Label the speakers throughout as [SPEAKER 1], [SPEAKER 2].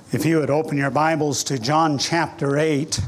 [SPEAKER 1] If you would open your Bibles to John chapter 8.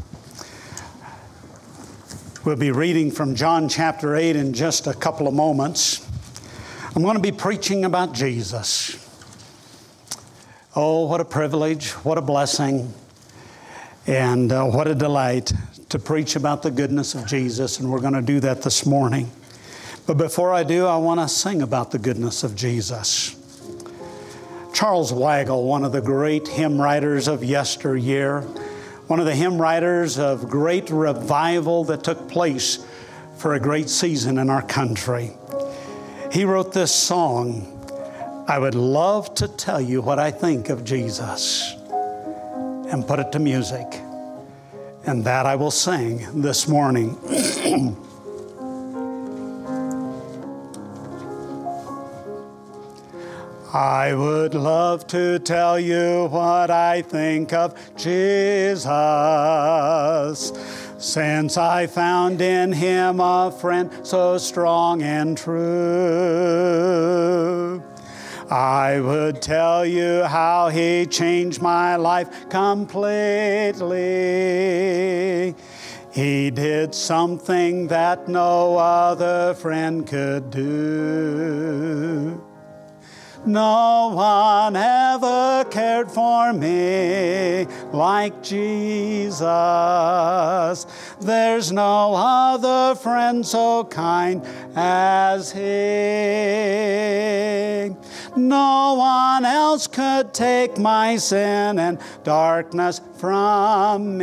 [SPEAKER 1] We'll be reading from John chapter 8 in just a couple of moments. I'm going to be preaching about Jesus. Oh, what a privilege, what a blessing, and what a delight to preach about the goodness of Jesus, and we're going to do that this morning. But before I do, I want to sing about the goodness of Jesus. Charles Weigle, one of the great hymn writers of yesteryear, one of the hymn writers of great revival that took place for a great season in our country. He wrote this song, "I would love to tell you what I think of Jesus," and put it to music. And that I will sing this morning. I would love to tell you what I think of Jesus, since I found in Him a friend so strong and true. I would tell you how He changed my life completely. He did something that no other friend could do. No one ever cared for me like Jesus. There's no other friend so kind as He. No one else could take my sin and darkness from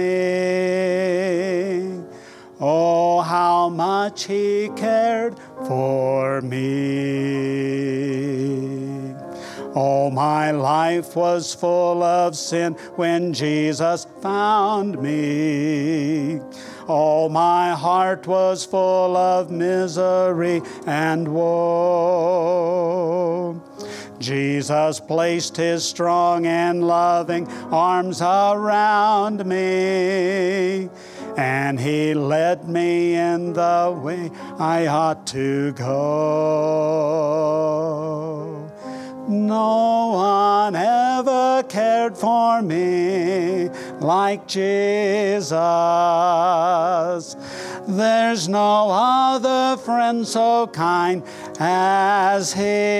[SPEAKER 1] me. Oh, how much He cared for me. Oh, my life was full of sin when Jesus found me. Oh, my heart was full of misery and woe. Jesus placed His strong and loving arms around me, and He led me in the way I ought to go. No one ever cared for me like Jesus. There's no other friend so kind as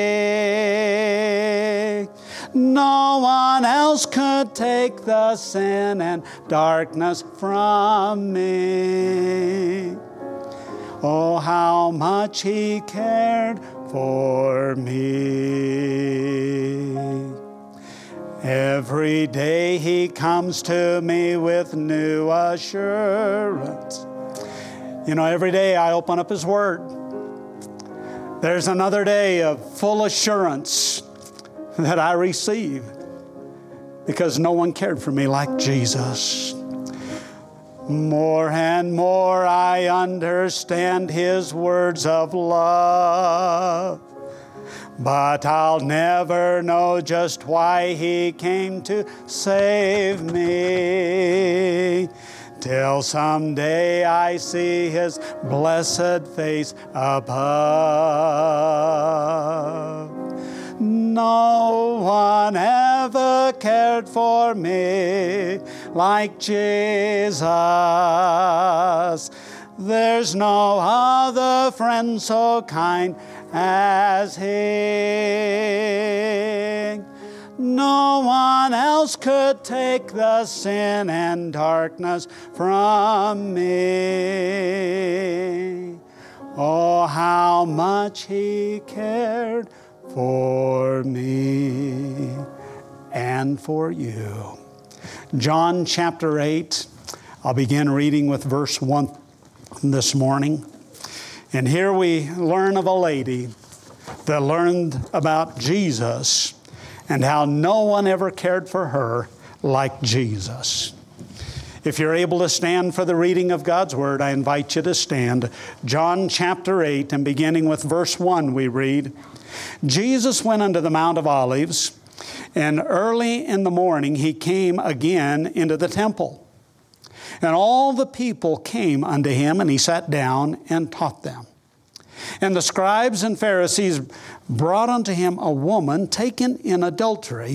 [SPEAKER 1] He. No one else could take the sin and darkness from me. Oh, how much He cared for me. Every day He comes to me with new assurance. You know, every day I open up His Word, there's another day of full assurance that I receive, because no one cared for me like Jesus. More and more I understand His words of love, but I'll never know just why He came to save me, till someday I see His blessed face above. No one ever cared for me like Jesus. There's no other friend so kind as He. No one else could take the sin and darkness from me. Oh, how much He cared for me and for you. John chapter 8, I'll begin reading with verse 1 this morning. And here we learn of a lady that learned about Jesus and how no one ever cared for her like Jesus. If you're able to stand for the reading of God's Word, I invite you to stand. John chapter 8, and beginning with verse 1, we read, Jesus went unto the Mount of Olives, and early in the morning He came again into the temple. And all the people came unto Him, and He sat down and taught them. And the scribes and Pharisees brought unto Him a woman taken in adultery,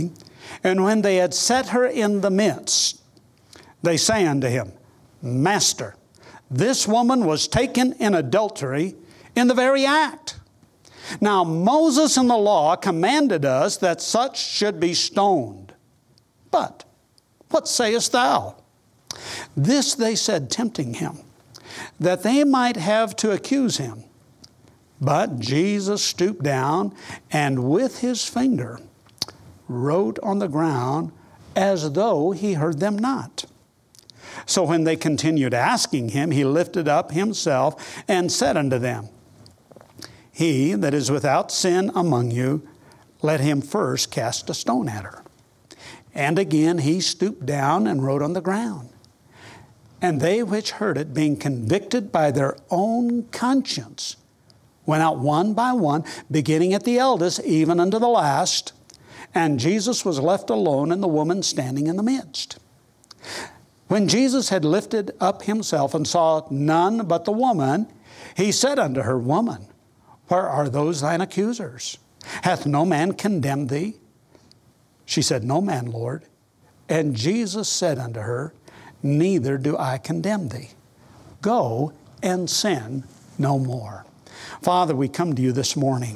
[SPEAKER 1] And when they had set her in the midst, they say unto him, Master, this woman was taken in adultery in the very act. Now Moses in the law commanded us that such should be stoned. But what sayest thou? This they said, tempting him, that they might have to accuse him. But Jesus stooped down and with his finger wrote on the ground as though he heard them not. So when they continued asking him, he lifted up himself and said unto them, He that is without sin among you, let him first cast a stone at her. And again he stooped down and wrote on the ground. And they which heard it, being convicted by their own conscience, went out one by one, beginning at the eldest, even unto the last. And Jesus was left alone, and the woman standing in the midst. When Jesus had lifted up himself and saw none but the woman, he said unto her, Woman, where are those thine accusers? Hath no man condemned thee? She said, No man, Lord. And Jesus said unto her, Neither do I condemn thee. Go and sin no more. Father, we come to you this morning.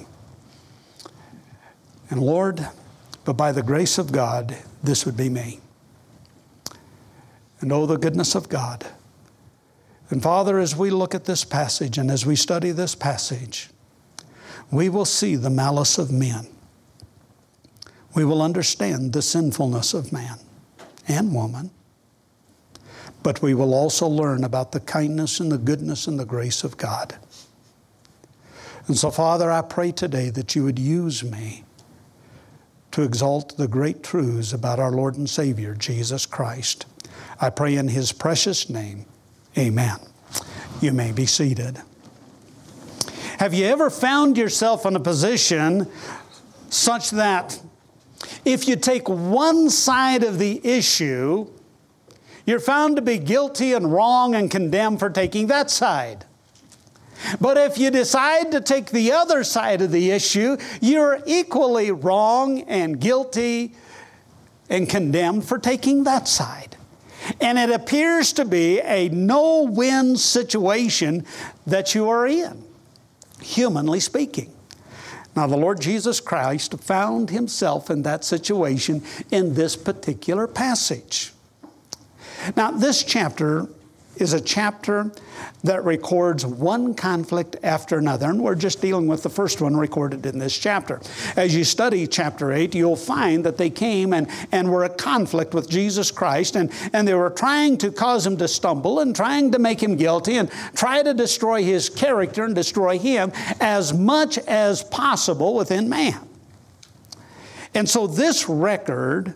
[SPEAKER 1] And Lord, but by the grace of God, this would be me. And oh, the goodness of God. And Father, as we look at this passage and as we study this passage, we will see the malice of men. We will understand the sinfulness of man and woman. But we will also learn about the kindness and the goodness and the grace of God. And so, Father, I pray today that you would use me to exalt the great truths about our Lord and Savior, Jesus Christ. I pray in his precious name, amen. You may be seated. Have you ever found yourself in a position such that if you take one side of the issue, you're found to be guilty and wrong and condemned for taking that side? But if you decide to take the other side of the issue, you're equally wrong and guilty and condemned for taking that side. And it appears to be a no-win situation that you are in, humanly speaking. Now, the Lord Jesus Christ found himself in that situation in this particular passage. Now, this chapter is a chapter that records one conflict after another. And we're just dealing with the first one recorded in this chapter. As you study chapter 8, you'll find that they came and were at conflict with Jesus Christ. And they were trying to cause him to stumble and trying to make him guilty and try to destroy his character and destroy him as much as possible within man. And so this record,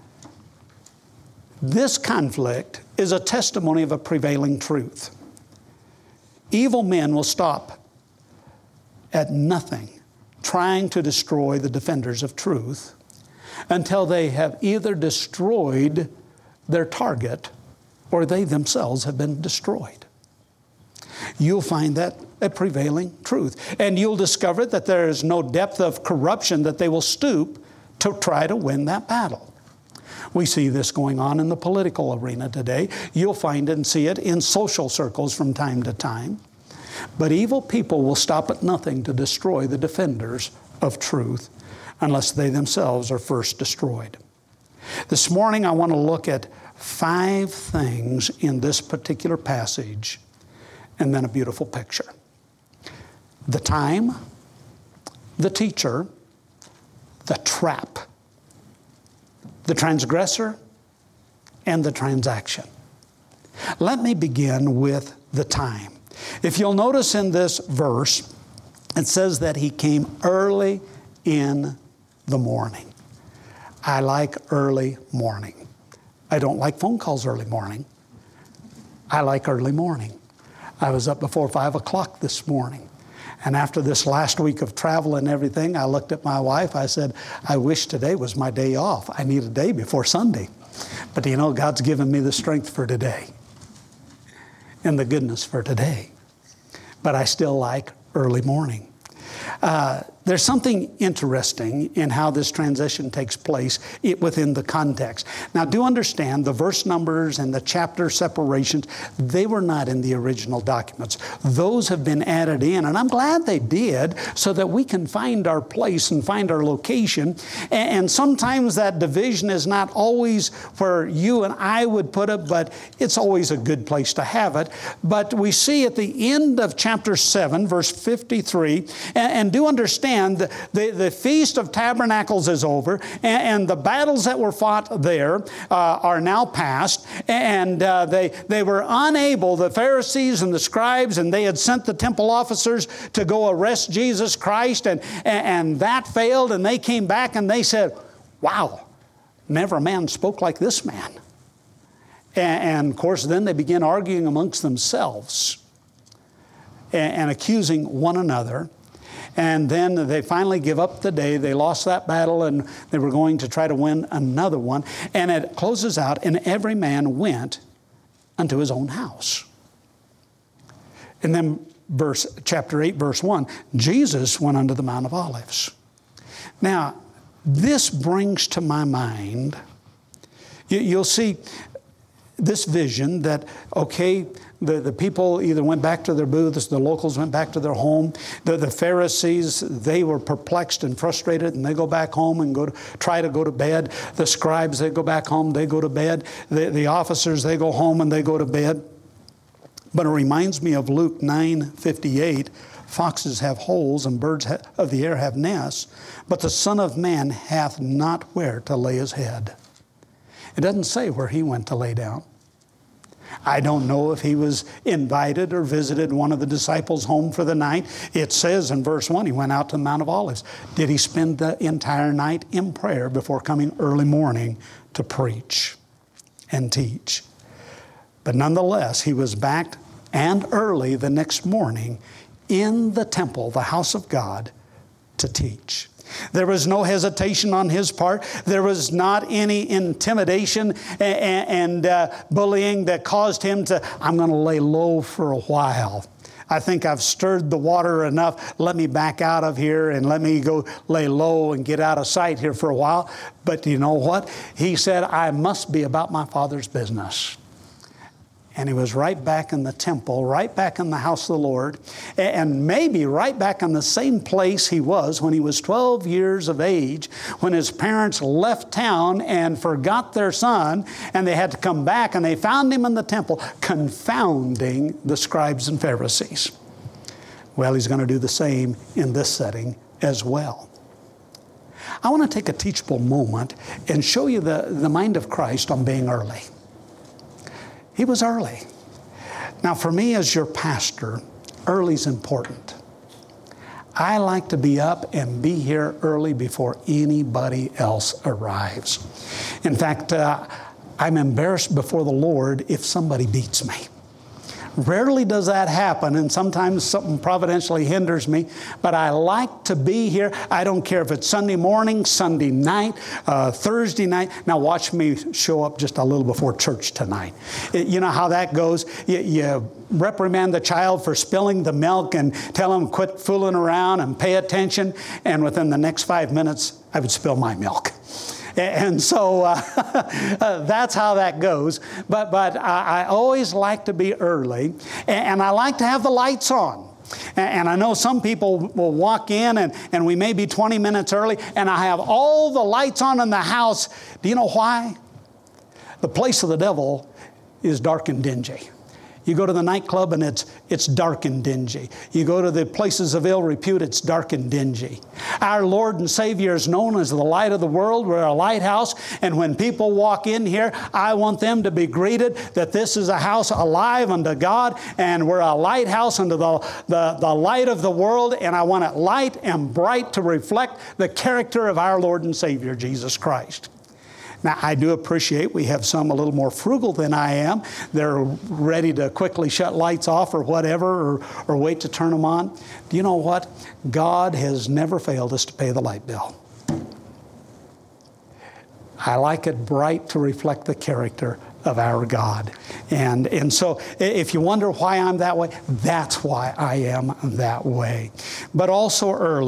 [SPEAKER 1] this conflict, is a testimony of a prevailing truth. Evil men will stop at nothing trying to destroy the defenders of truth until they have either destroyed their target or they themselves have been destroyed. You'll find that a prevailing truth. And you'll discover that there is no depth of corruption that they will stoop to try to win that battle. We see this going on in the political arena today. You'll find and see it in social circles from time to time. But evil people will stop at nothing to destroy the defenders of truth unless they themselves are first destroyed. This morning I want to look at 5 things in this particular passage and then a beautiful picture. The time, the teacher, the trap, the transgressor, and the transaction. Let me begin with the time. If you'll notice in this verse, it says that he came early in the morning. I like early morning. I don't like phone calls early morning. I like early morning. I was up before 5 o'clock this morning. And after this last week of travel and everything, I looked at my wife. I said, I wish today was my day off. I need a day before Sunday. But you know, God's given me the strength for today and the goodness for today. But I still like early morning. there's something interesting in how this transition takes place within the context. Now, do understand the verse numbers and the chapter separations, they were not in the original documents. Those have been added in, and I'm glad they did, so that we can find our place and find our location. And sometimes that division is not always where you and I would put it, but it's always a good place to have it. But we see at the end of chapter 7, verse 53, and do understand the Feast of Tabernacles is over, and the battles that were fought there are now past, and they were unable, the Pharisees and the scribes, and they had sent the temple officers to go arrest Jesus Christ, and that failed, and they came back and they said, wow, never a man spoke like this man. And of course, then they began arguing amongst themselves and accusing one another. And then they finally give up the day. They lost that battle, and they were going to try to win another one. And it closes out, and every man went unto his own house. And then chapter 8, verse 1, Jesus went unto the Mount of Olives. Now, this brings to my mind, you'll see this vision that, okay, the people either went back to their booths, the locals went back to their home. The Pharisees, they were perplexed and frustrated, and they go back home and try to go to bed. The scribes, they go back home, they go to bed. The officers, they go home and they go to bed. But it reminds me of Luke 9:58. Foxes have holes and birds of the air have nests, but the Son of Man hath not where to lay his head. It doesn't say where he went to lay down. I don't know if he was invited or visited one of the disciples home for the night. It says in verse 1, he went out to the Mount of Olives. Did he spend the entire night in prayer before coming early morning to preach and teach? But nonetheless, he was back and early the next morning in the temple, the house of God, to teach. There was no hesitation on his part. There was not any intimidation and bullying that caused him to, I'm going to lay low for a while. I think I've stirred the water enough. Let me back out of here and let me go lay low and get out of sight here for a while. But you know what? He said, I must be about my Father's business. And he was right back in the temple, right back in the house of the Lord, and maybe right back in the same place he was when he was 12 years of age, when his parents left town and forgot their son, and they had to come back, and they found him in the temple, confounding the scribes and Pharisees. Well, he's going to do the same in this setting as well. I want to take a teachable moment and show you the mind of Christ on being early. He was early. Now, for me as your pastor, early's important. I like to be up and be here early before anybody else arrives. In fact, I'm embarrassed before the Lord if somebody beats me. Rarely does that happen, and sometimes something providentially hinders me, but I like to be here. I don't care if it's Sunday morning, Sunday night, Thursday night. Now watch me show up just a little before church tonight. You know how that goes. You reprimand the child for spilling the milk and tell him quit fooling around and pay attention, and within the next 5 minutes, I would spill my milk. And so that's how that goes. But I always like to be early, and I like to have the lights on. And I know some people will walk in, and we may be 20 minutes early, and I have all the lights on in the house. Do you know why? The place of the devil is dark and dingy. You go to the nightclub and it's dark and dingy. You go to the places of ill repute, it's dark and dingy. Our Lord and Savior is known as the light of the world. We're a lighthouse. And when people walk in here, I want them to be greeted that this is a house alive unto God, and we're a lighthouse unto the light of the world. And I want it light and bright to reflect the character of our Lord and Savior, Jesus Christ. Now, I do appreciate we have some a little more frugal than I am. They're ready to quickly shut lights off or whatever, or wait to turn them on. Do you know what? God has never failed us to pay the light bill. I like it bright to reflect the character of our God. And so if you wonder why I'm that way, that's why I am that way. But also early.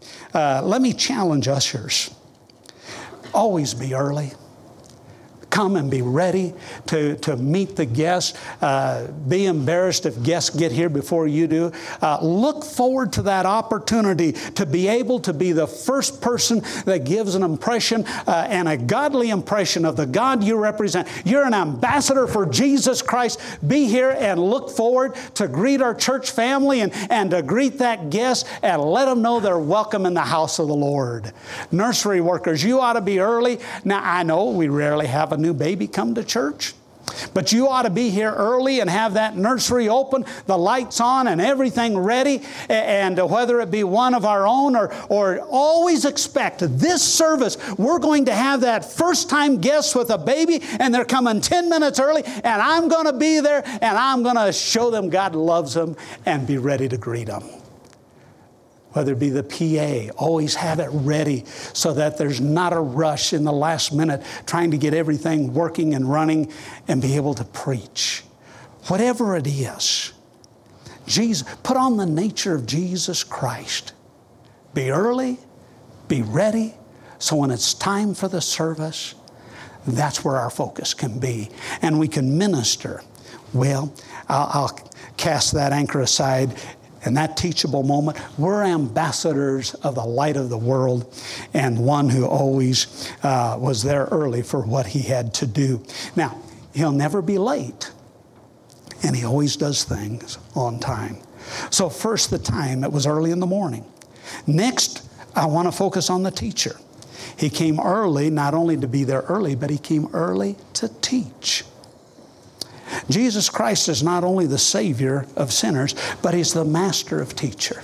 [SPEAKER 1] let me challenge ushers. Always be early. Come and be ready to meet the guests. Be embarrassed if guests get here before you do. Look forward to that opportunity to be able to be the first person that gives an impression and a godly impression of the God you represent. You're an ambassador for Jesus Christ. Be here and look forward to greet our church family and to greet that guest and let them know they're welcome in the house of the Lord. Nursery workers, you ought to be early. Now, I know we rarely have a new baby come to church, but you ought to be here early and have that nursery open, the lights on and everything ready, and whether it be one of our own or always expect this service, we're going to have that first time guest with a baby and they're coming 10 minutes early and I'm going to be there and I'm going to show them God loves them and be ready to greet them. Whether it be the PA, always have it ready so that there's not a rush in the last minute trying to get everything working and running and be able to preach. Whatever it is, put on the nature of Jesus Christ. Be early, be ready, so when it's time for the service, that's where our focus can be. And we can minister. Well, I'll cast that anchor aside. In that teachable moment, we're ambassadors of the light of the world and one who always was there early for what he had to do. Now, he'll never be late, and he always does things on time. So first, the time, it was early in the morning. Next, I want to focus on the teacher. He came early, not only to be there early, but he came early to teach. Jesus Christ is not only the Savior of sinners, but He's the Master of teacher.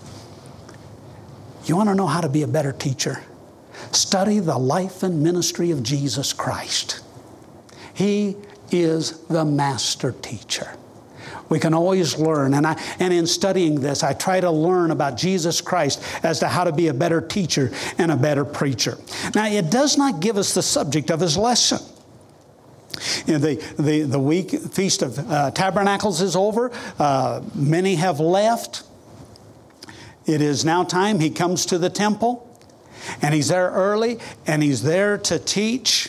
[SPEAKER 1] You want to know how to be a better teacher? Study the life and ministry of Jesus Christ. He is the Master teacher. We can always learn, and in studying this, I try to learn about Jesus Christ as to how to be a better teacher and a better preacher. Now, it does not give us the subject of His lesson. You know, the week Feast of Tabernacles is over. Many have left. It is now time. He comes to the temple, and he's there early, and he's there to teach.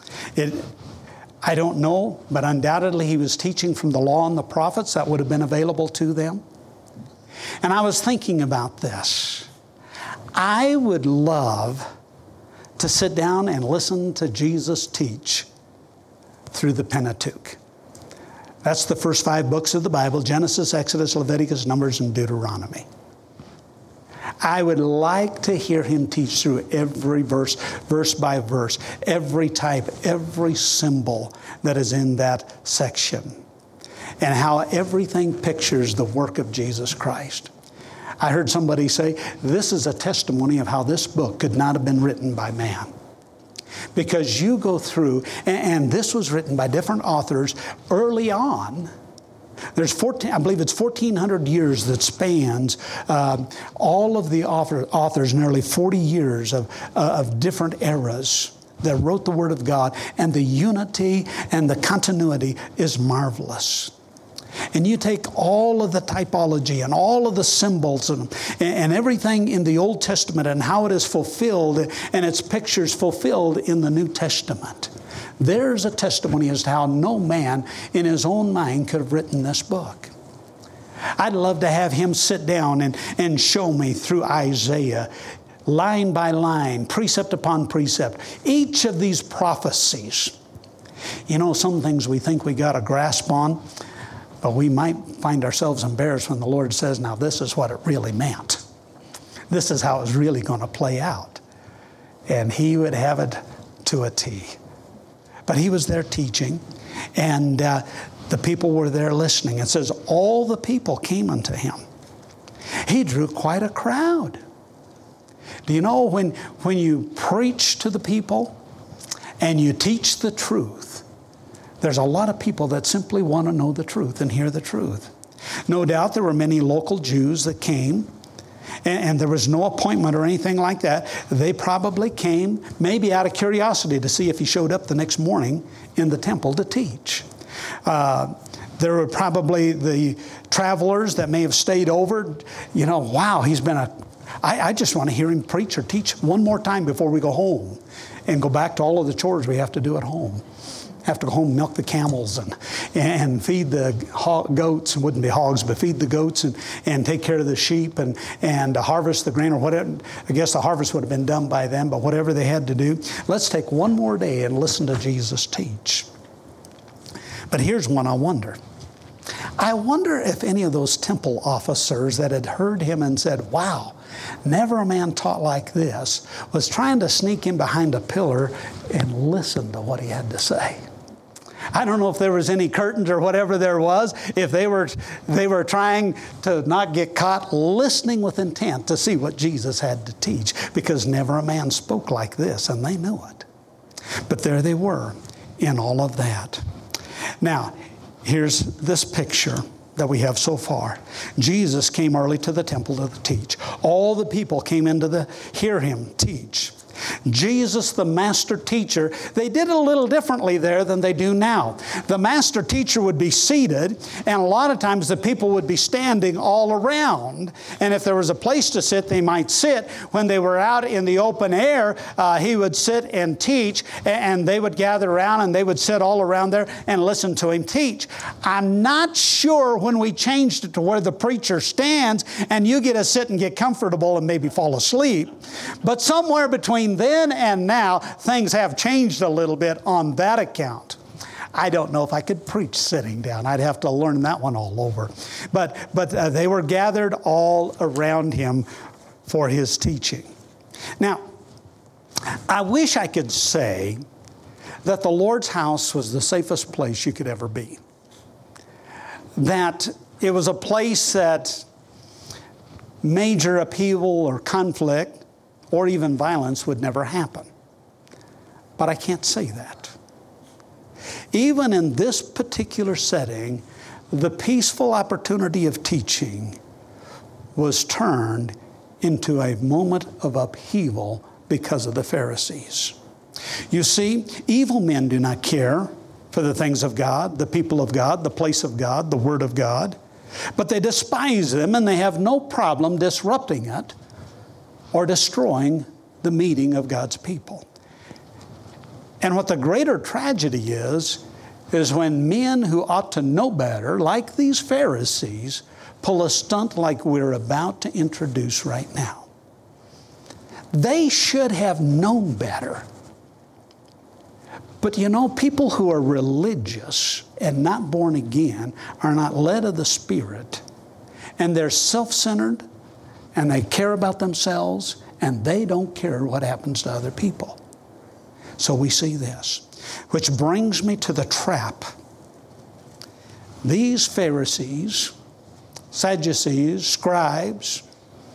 [SPEAKER 1] I don't know, but undoubtedly he was teaching from the law and the prophets that would have been available to them. And I was thinking about this. I would love to sit down and listen to Jesus teach through the Pentateuch. That's the first 5 books of the Bible: Genesis, Exodus, Leviticus, Numbers, and Deuteronomy. I would like to hear him teach through every verse, verse by verse, every type, every symbol that is in that section, and how everything pictures the work of Jesus Christ. I heard somebody say, this is a testimony of how this book could not have been written by man. Because you go through, and this was written by different authors early on. There's I believe it's 1,400 years that spans all of the authors, nearly 40 years of different eras that wrote the Word of God, and the unity and the continuity is marvelous. And you take all of the typology and all of the symbols and everything in the Old Testament and how it is fulfilled and its pictures fulfilled in the New Testament. There's a testimony as to how no man in his own mind could have written this book. I'd love to have him sit down and show me through Isaiah, line by line, precept upon precept, each of these prophecies. You know, some things we think we got a grasp on, but we might find ourselves embarrassed when the Lord says, now this is what it really meant. This is how it's really going to play out. And he would have it to a T. But he was there teaching, and the people were there listening. It says, all the people came unto him. He drew quite a crowd. Do you know when you preach to the people and you teach the truth, there's a lot of people that simply want to know the truth and hear the truth. No doubt there were many local Jews that came, and there was no appointment or anything like that. They probably came maybe out of curiosity to see if he showed up the next morning in the temple to teach. There were probably the travelers that may have stayed over. You know, wow, he's been I just want to hear him preach or teach one more time before we go home and go back to all of the chores we have to do at home. Have to go home and milk the camels and feed the goats, and wouldn't be hogs, but feed the goats and take care of the sheep and harvest the grain or whatever. I guess the harvest would have been done by then, but whatever they had to do. Let's take one more day and listen to Jesus teach. But here's one I wonder. I wonder if any of those temple officers that had heard him and said, wow, never a man taught like this, was trying to sneak in behind a pillar and listen to what he had to say. I don't know if there was any curtains or whatever there was, if they were trying to not get caught listening with intent to see what Jesus had to teach, because never a man spoke like this, and they knew it. But there they were in all of that. Now, here's this picture that we have so far. Jesus came early to the temple to teach. All the people came in to hear him teach. Jesus, the master teacher, they did it a little differently there than they do now. The master teacher would be seated, and a lot of times the people would be standing all around. And if there was a place to sit, they might sit. When they were out in the open air, he would sit and teach, and they would gather around and they would sit all around there and listen to him teach. I'm not sure when we changed it to where the preacher stands and you get to sit and get comfortable and maybe fall asleep. But somewhere between then and now, things have changed a little bit on that account. I don't know if I could preach sitting down. I'd have to learn that one all over. But they were gathered all around him for his teaching. Now, I wish I could say that the Lord's house was the safest place you could ever be. That it was a place that major upheaval or conflict or even violence would never happen. But I can't say that. Even in this particular setting, the peaceful opportunity of teaching was turned into a moment of upheaval because of the Pharisees. You see, evil men do not care for the things of God, the people of God, the place of God, the Word of God, but they despise them, and they have no problem disrupting it or destroying the meeting of God's people. And what the greater tragedy is when men who ought to know better, like these Pharisees, pull a stunt like we're about to introduce right now. They should have known better. But you know, people who are religious and not born again are not led of the Spirit, and they're self-centered, and they care about themselves, and they don't care what happens to other people. So we see this, which brings me to the trap. These Pharisees, Sadducees, scribes,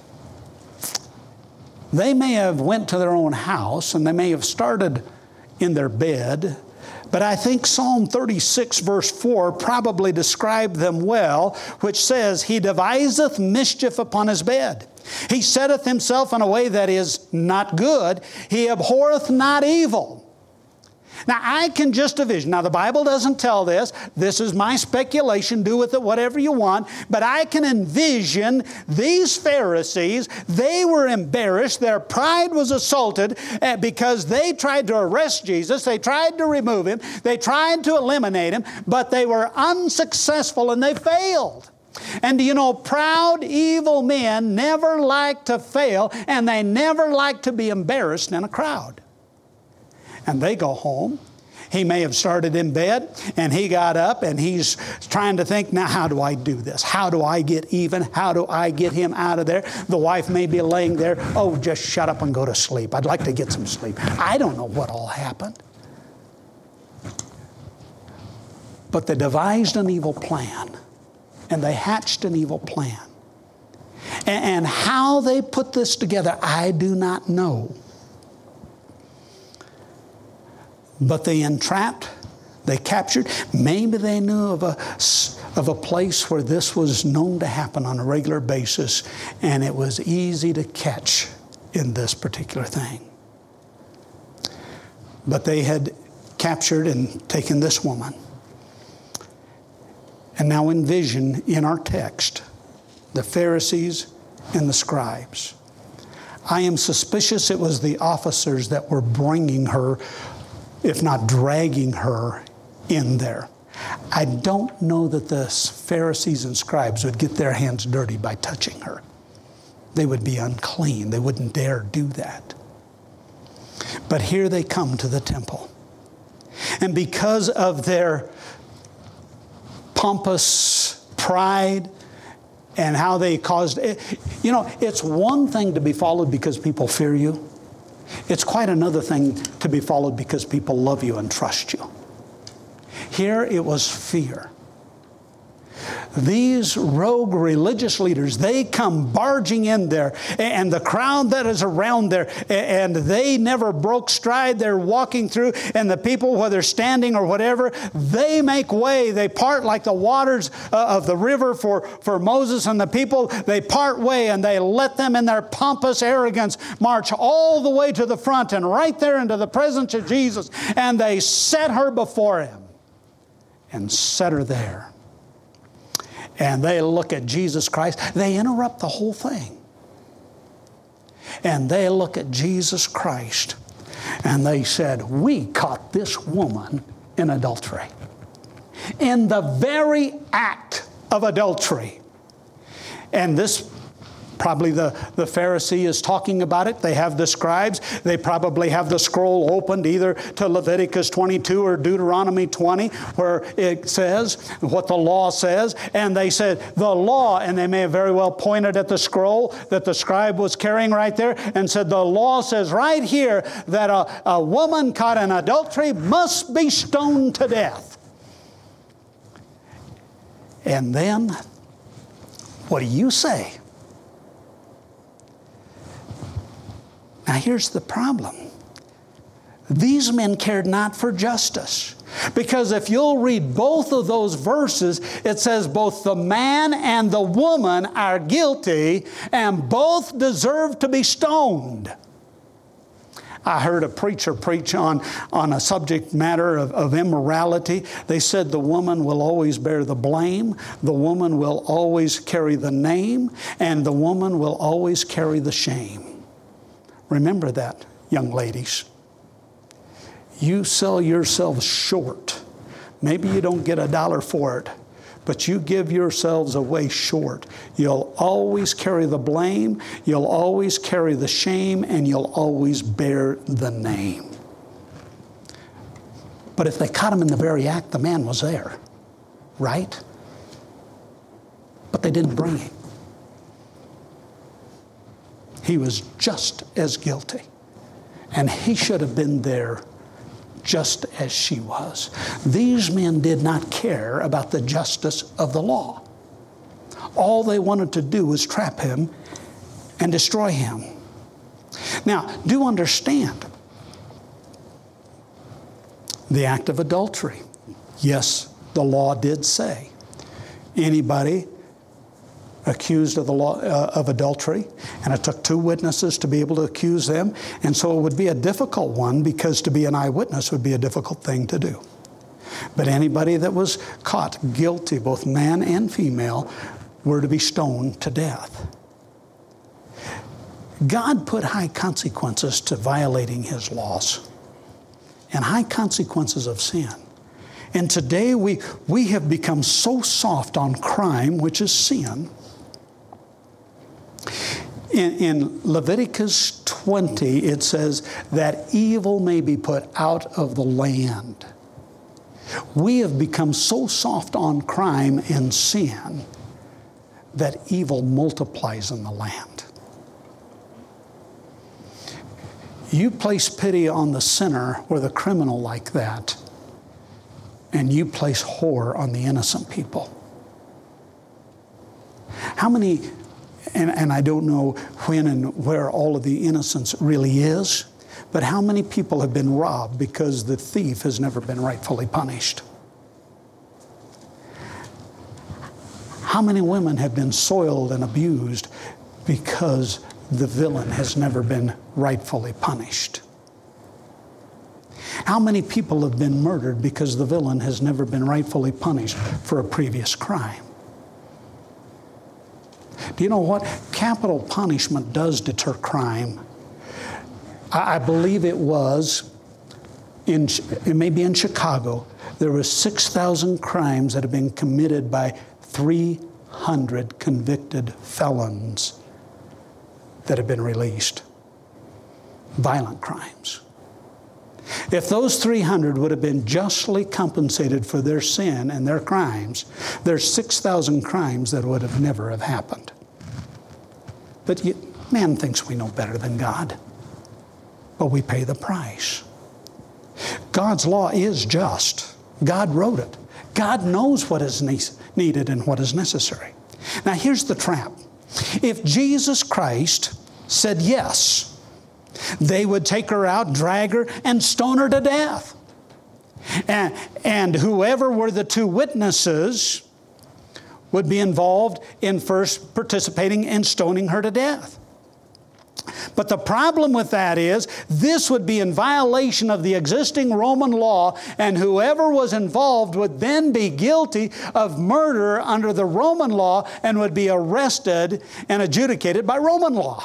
[SPEAKER 1] they may have went to their own house, and they may have started in their bed, but I think Psalm 36 verse 4 probably described them well, which says, He deviseth mischief upon his bed. He setteth himself in a way that is not good. He abhorreth not evil. Now, I can just envision. Now, the Bible doesn't tell this. This is my speculation. Do with it whatever you want. But I can envision these Pharisees. They were embarrassed. Their pride was assaulted because they tried to arrest Jesus. They tried to remove him. They tried to eliminate him. But they were unsuccessful and they failed. And do you know, proud, evil men never like to fail, and they never like to be embarrassed in a crowd. And they go home. He may have started in bed, and he got up, and he's trying to think, now how do I do this? How do I get even? How do I get him out of there? The wife may be laying there. Oh, just shut up and go to sleep. I'd like to get some sleep. I don't know what all happened. But they devised an evil plan, and they hatched an evil plan. And how they put this together, I do not know. But they entrapped, they captured. Maybe they knew of a place where this was known to happen on a regular basis, and it was easy to catch in this particular thing. But they had captured and taken this woman. And now envision in our text the Pharisees and the scribes. I am suspicious it was the officers that were bringing her, if not dragging her, in there. I don't know that the Pharisees and scribes would get their hands dirty by touching her. They would be unclean. They wouldn't dare do that. But here they come to the temple. And because of their pompous pride and how they caused... You know, it's one thing to be followed because people fear you. It's quite another thing to be followed because people love you and trust you. Here it was fear. These rogue religious leaders, they come barging in there, and the crowd that is around there, and they never broke stride. They're walking through, and the people, whether standing or whatever, they make way. They part like the waters of the river for Moses and the people. They part way, and they let them in their pompous arrogance march all the way to the front and right there into the presence of Jesus, and they set her before Him and set her there. And they look at Jesus Christ. They interrupt the whole thing. And they look at Jesus Christ. And they said, we caught this woman in adultery. In the very act of adultery. And this, probably the Pharisee is talking about it. They have the scribes. They probably have the scroll opened either to Leviticus 22 or Deuteronomy 20, where it says what the law says. And they said, the law, and they may have very well pointed at the scroll that the scribe was carrying right there and said, the law says right here that a woman caught in adultery must be stoned to death. And then, what do you say? Now here's the problem. These men cared not for justice. Because if you'll read both of those verses, it says both the man and the woman are guilty and both deserve to be stoned. I heard a preacher preach on a subject matter of immorality. They said the woman will always bear the blame, the woman will always carry the name, and the woman will always carry the shame. Remember that, young ladies. You sell yourselves short. Maybe you don't get $1 for it, but you give yourselves away short. You'll always carry the blame, you'll always carry the shame, and you'll always bear the name. But if they caught him in the very act, the man was there, right? But they didn't bring him. He was just as guilty. And he should have been there just as she was. These men did not care about the justice of the law. All they wanted to do was trap him and destroy him. Now, do understand the act of adultery. Yes, the law did say anybody accused of the law of adultery, and it took 2 witnesses to be able to accuse them, and so it would be a difficult one because to be an eyewitness would be a difficult thing to do. But anybody that was caught guilty, both man and female, were to be stoned to death. God put high consequences to violating His laws and high consequences of sin. And today we have become so soft on crime, which is sin. In Leviticus 20, it says that evil may be put out of the land. We have become so soft on crime and sin that evil multiplies in the land. You place pity on the sinner or the criminal like that, and you place horror on the innocent people. How many... And I don't know when and where all of the innocence really is, but how many people have been robbed because the thief has never been rightfully punished? How many women have been soiled and abused because the villain has never been rightfully punished? How many people have been murdered because the villain has never been rightfully punished for a previous crime? Do you know what? Capital punishment does deter crime. I believe it may be in Chicago, there were 6,000 crimes that have been committed by 300 convicted felons that have been released. Violent crimes. If those 300 would have been justly compensated for their sin and their crimes, there's 6,000 crimes that would have never have happened. But man thinks we know better than God. But we pay the price. God's law is just. God wrote it. God knows what is needed and what is necessary. Now here's the trap. If Jesus Christ said yes, they would take her out, drag her, and stone her to death. And whoever were the two witnesses would be involved in first participating in stoning her to death. But the problem with that is this would be in violation of the existing Roman law, and whoever was involved would then be guilty of murder under the Roman law and would be arrested and adjudicated by Roman law.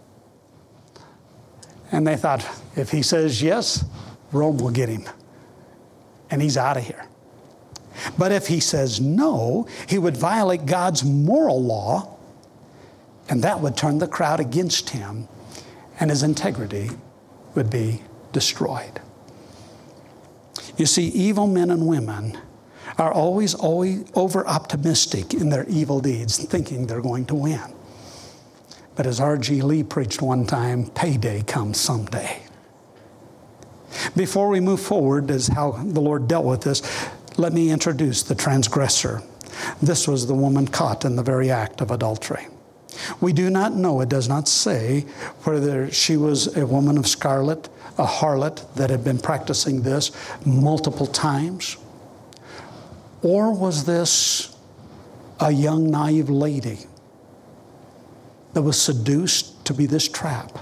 [SPEAKER 1] And they thought, if he says yes, Rome will get him. And he's out of here. But if he says no, he would violate God's moral law, and that would turn the crowd against him, and his integrity would be destroyed. You see, evil men and women are always over-optimistic in their evil deeds, thinking they're going to win. But as R.G. Lee preached one time, payday comes someday. Before we move forward as how the Lord dealt with this, let me introduce the transgressor. This was the woman caught in the very act of adultery. We do not know, it does not say, whether she was a woman of scarlet, a harlot that had been practicing this multiple times, or was this a young, naive lady that was seduced to be this trap.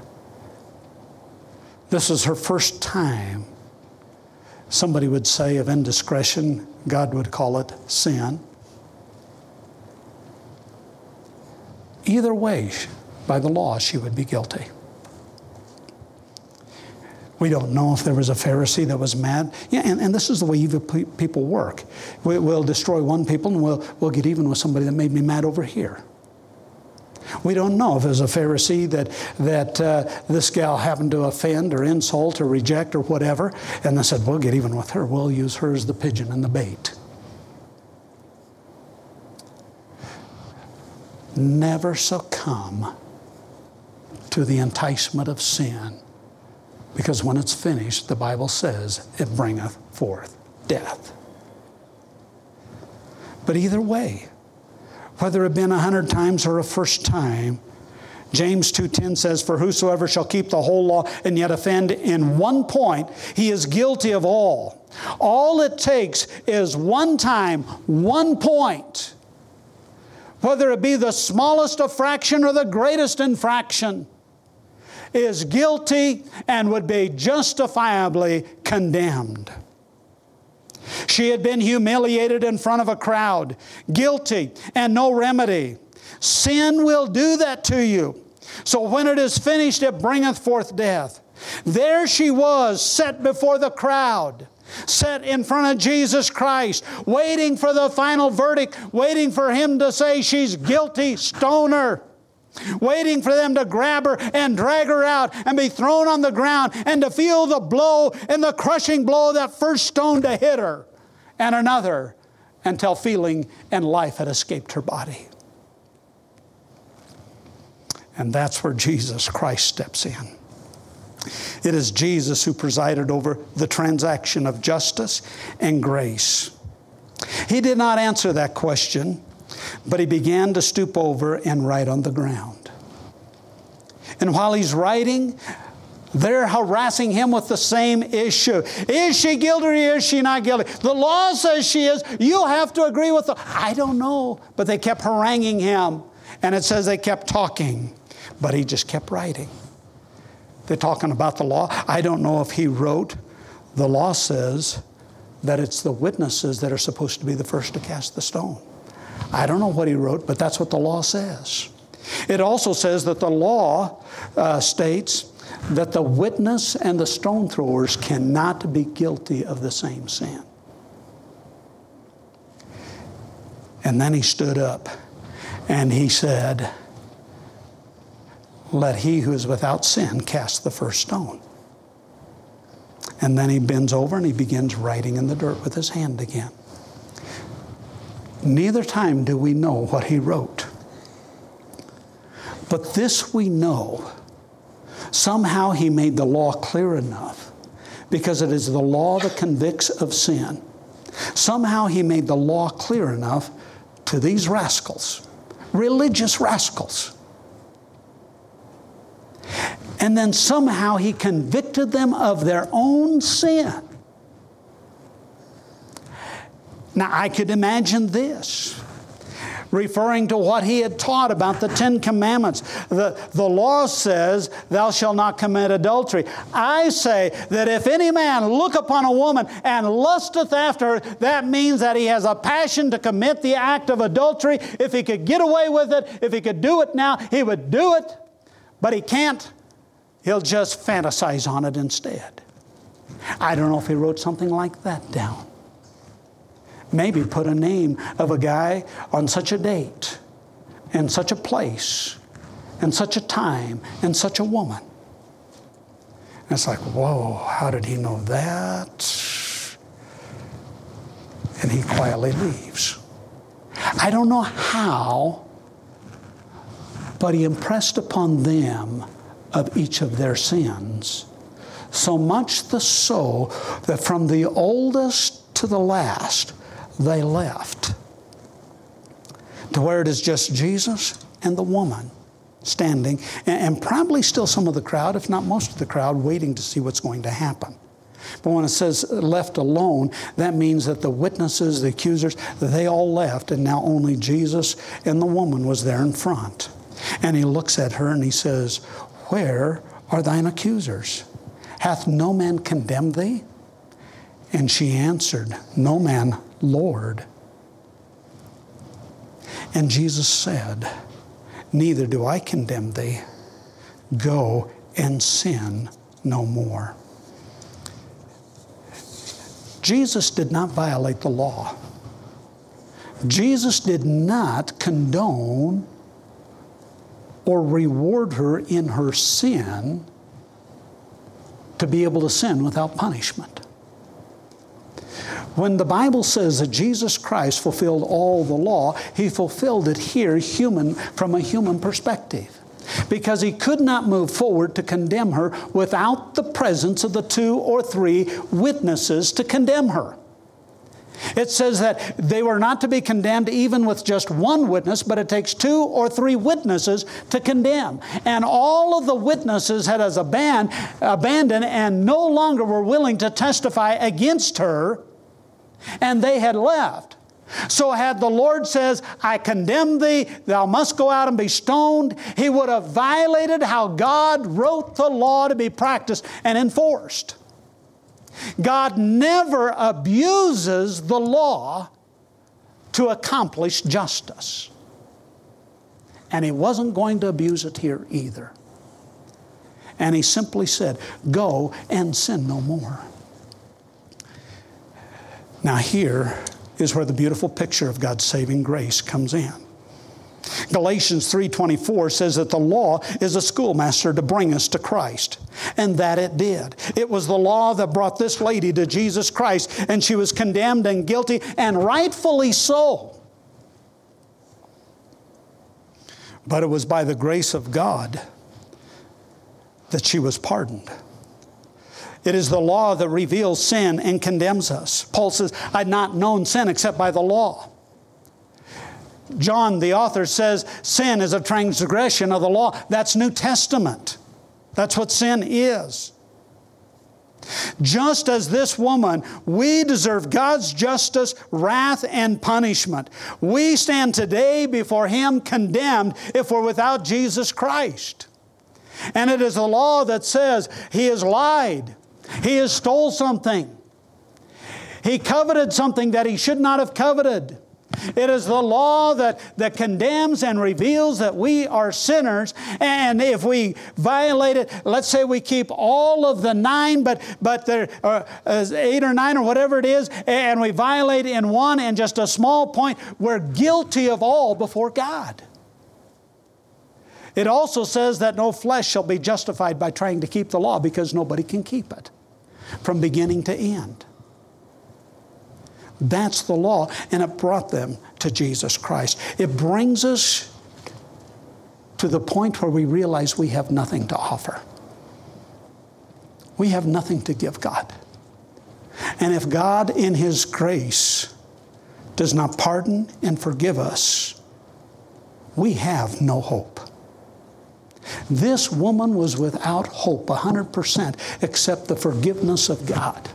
[SPEAKER 1] This is her first time. Somebody would say of indiscretion, God would call it sin. Either way, by the law, she would be guilty. We don't know if there was a Pharisee that was mad. Yeah, and this is the way evil people work. We'll destroy one people and we'll get even with somebody that made me mad over here. We don't know if there's a Pharisee that this gal happened to offend or insult or reject or whatever, and they said, we'll get even with her. We'll use her as the pigeon and the bait. Never succumb to the enticement of sin, because when it's finished, the Bible says, it bringeth forth death. But either way, whether it been 100 times or a first time, James 2:10 says, for whosoever shall keep the whole law and yet offend in one point, he is guilty of all. All it takes is one time, 1 point. Whether it be the smallest infraction or the greatest infraction, is guilty and would be justifiably condemned. She had been humiliated in front of a crowd, guilty and no remedy. Sin will do that to you. So when it is finished, it bringeth forth death. There she was, set before the crowd, set in front of Jesus Christ, waiting for the final verdict, waiting for Him to say she's guilty, stone her. Waiting for them to grab her and drag her out and be thrown on the ground and to feel the blow and the crushing blow of that first stone to hit her, and another, until feeling and life had escaped her body. And that's where Jesus Christ steps in. It is Jesus who presided over the transaction of justice and grace. He did not answer that question, but He began to stoop over and write on the ground. And while He's writing, they're harassing Him with the same issue. Is she guilty or is she not guilty? The law says she is. You have to agree with I don't know. But they kept haranguing Him. And it says they kept talking. But He just kept writing. They're talking about the law. I don't know if He wrote. The law says that it's the witnesses that are supposed to be the first to cast the stone. I don't know what He wrote, but that's what the law says. It also says that the law states that the witness and the stone throwers cannot be guilty of the same sin. And then he stood up and he said, let he who is without sin cast the first stone. And then he bends over and he begins writing in the dirt with his hand again. Neither time do we know what he wrote. But this we know. Somehow he made the law clear enough, because it is the law that convicts of sin. Somehow he made the law clear enough to these rascals, religious rascals. And then somehow he convicted them of their own sin. Now I could imagine this, referring to what he had taught about the Ten Commandments. The law says, thou shalt not commit adultery. I say that if any man look upon a woman and lusteth after her, that means that he has a passion to commit the act of adultery. If he could get away with it, if he could do it now, he would do it. But he can't. He'll just fantasize on it instead. I don't know if he wrote something like that down. Maybe put a name of a guy on such a date, and such a place, and such a time, and such a woman. And it's like, whoa, how did he know that? And he quietly leaves. I don't know how, but he impressed upon them of each of their sins, so much the so that from the oldest to the last, they left, to where it is just Jesus and the woman standing, and probably still some of the crowd, if not most of the crowd, waiting to see what's going to happen. But when it says left alone, that means that the witnesses, the accusers, they all left, and now only Jesus and the woman was there in front. And he looks at her and he says, where are thine accusers? Hath no man condemned thee? And she answered, no man, Lord. And Jesus said, neither do I condemn thee. Go and sin no more. Jesus did not violate the law. Jesus did not condone or reward her in her sin to be able to sin without punishment. When the Bible says that Jesus Christ fulfilled all the law, he fulfilled it here from a human perspective. Because he could not move forward to condemn her without the presence of the 2 or 3 witnesses to condemn her. It says that they were not to be condemned even with just one witness, but it takes 2 or 3 witnesses to condemn. And all of the witnesses had as abandoned and no longer were willing to testify against her, and they had left. So had the Lord says, I condemn thee, thou must go out and be stoned, he would have violated how God wrote the law to be practiced and enforced. God never abuses the law to accomplish justice. And he wasn't going to abuse it here either. And he simply said, go and sin no more. Now here is where the beautiful picture of God's saving grace comes in. Galatians 3:24 says that the law is a schoolmaster to bring us to Christ. And that it did. It was the law that brought this lady to Jesus Christ, and she was condemned and guilty, and rightfully so. But it was by the grace of God that she was pardoned. It is the law that reveals sin and condemns us. Paul says, I had not known sin except by the law. John, the author, says sin is a transgression of the law. That's New Testament. That's what sin is. Just as this woman, we deserve God's justice, wrath, and punishment. We stand today before Him condemned if we're without Jesus Christ. And it is the law that says he has lied. He has stole something. He coveted something that he should not have coveted. It is the law that condemns and reveals that we are sinners. And if we violate it, let's say we keep all of the 9, but there are 8 or 9 or whatever it is, and we violate in one and just a small point, we're guilty of all before God. It also says that no flesh shall be justified by trying to keep the law, because nobody can keep it from beginning to end. That's the law, and it brought them to Jesus Christ. It brings us to the point where we realize we have nothing to offer. We have nothing to give God. And if God in His grace does not pardon and forgive us, we have no hope. This woman was without hope 100%, except the forgiveness of God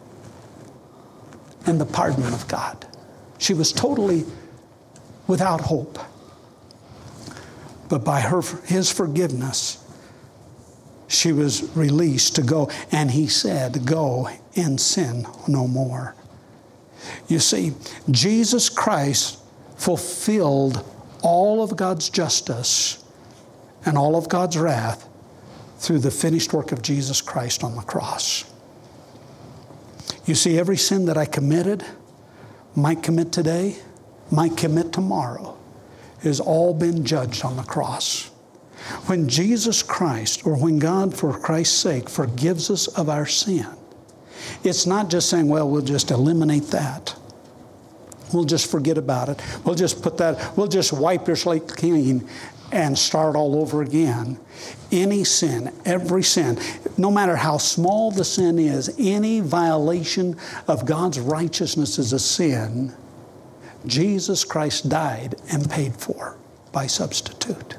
[SPEAKER 1] and the pardon of God. She was totally without hope. But by His forgiveness, she was released to go. And He said, "Go and sin no more." You see, Jesus Christ fulfilled all of God's justice and all of God's wrath through the finished work of Jesus Christ on the cross. You see, every sin that I committed, might commit today, might commit tomorrow, has all been judged on the cross. When Jesus Christ, or when God, for Christ's sake, forgives us of our sin, it's not just saying, well, we'll just eliminate that. We'll just forget about it. We'll just wipe your slate clean and start all over again. Any sin, every sin, no matter how small the sin is, any violation of God's righteousness is a sin, Jesus Christ died and paid for by substitute.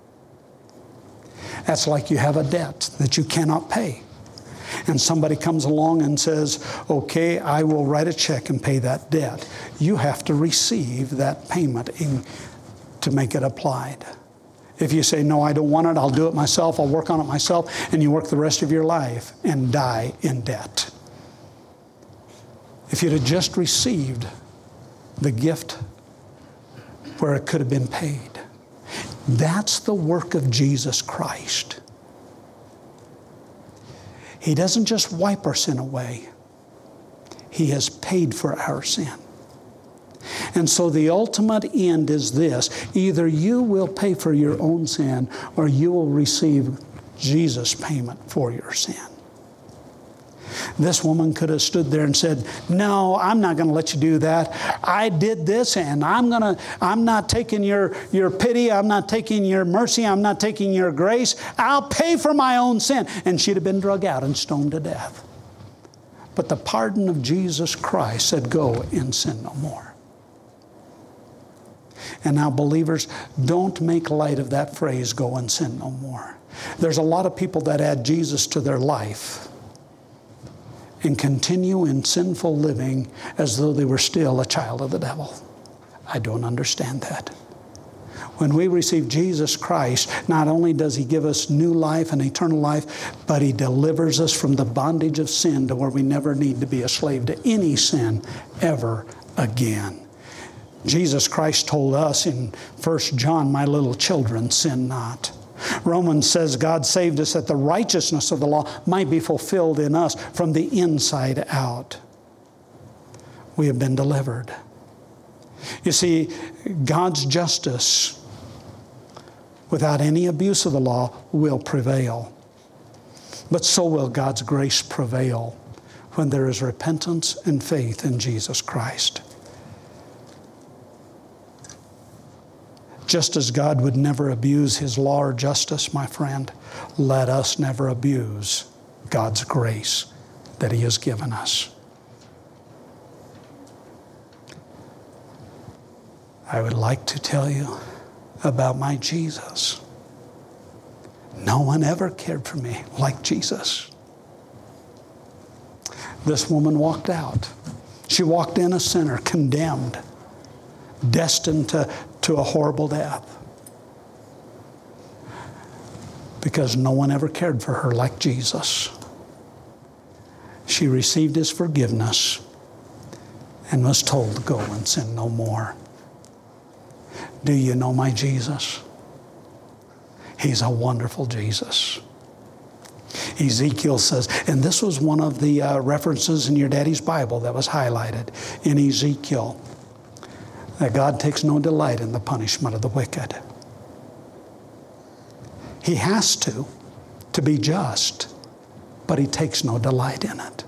[SPEAKER 1] That's like you have a debt that you cannot pay. And somebody comes along and says, okay, I will write a check and pay that debt. You have to receive that payment to make it applied. If you say, no, I don't want it, I'll do it myself, I'll work on it myself, and you work the rest of your life and die in debt. If you'd have just received the gift where it could have been paid. That's the work of Jesus Christ. He doesn't just wipe our sin away. He has paid for our sin. And so the ultimate end is this: either you will pay for your own sin, or you will receive Jesus' payment for your sin. This woman could have stood there and said, no, I'm not going to let you do that. I did this, and I'm not taking your pity, I'm not taking your mercy, I'm not taking your grace. I'll pay for my own sin. And she'd have been drug out and stoned to death. But the pardon of Jesus Christ said, go and sin no more. And now, believers, don't make light of that phrase, go and sin no more. There's a lot of people that add Jesus to their life and continue in sinful living as though they were still a child of the devil. I don't understand that. When we receive Jesus Christ, not only does He give us new life and eternal life, but He delivers us from the bondage of sin to where we never need to be a slave to any sin ever again. Jesus Christ told us in 1 John, my little children, sin not. Romans says God saved us that the righteousness of the law might be fulfilled in us from the inside out. We have been delivered. You see, God's justice, without any abuse of the law, will prevail. But so will God's grace prevail when there is repentance and faith in Jesus Christ. Just as God would never abuse His law or justice, my friend, let us never abuse God's grace that He has given us. I would like to tell you about my Jesus. No one ever cared for me like Jesus. This woman walked out. She walked in a sinner, condemned, destined to a horrible death. Because no one ever cared for her like Jesus. She received His forgiveness and was told to go and sin no more. Do you know my Jesus? He's a wonderful Jesus. Ezekiel says, and this was one of the references in your daddy's Bible that was highlighted in Ezekiel, that God takes no delight in the punishment of the wicked. He has to be just, but he takes no delight in it.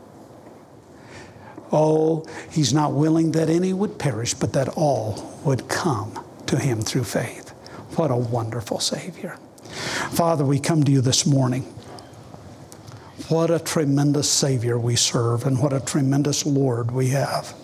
[SPEAKER 1] Oh, he's not willing that any would perish, but that all would come to him through faith. What a wonderful Savior. Father, we come to you this morning. What a tremendous Savior we serve, and what a tremendous Lord we have.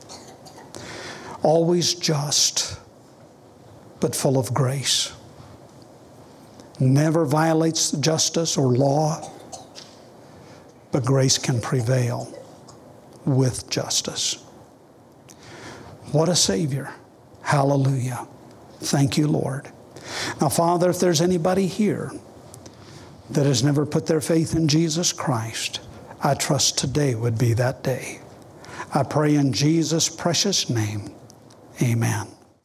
[SPEAKER 1] Always just, but full of grace. Never violates justice or law, but grace can prevail with justice. What a Savior. Hallelujah. Thank you, Lord. Now, Father, if there's anybody here that has never put their faith in Jesus Christ, I trust today would be that day. I pray in Jesus' precious name. Amen.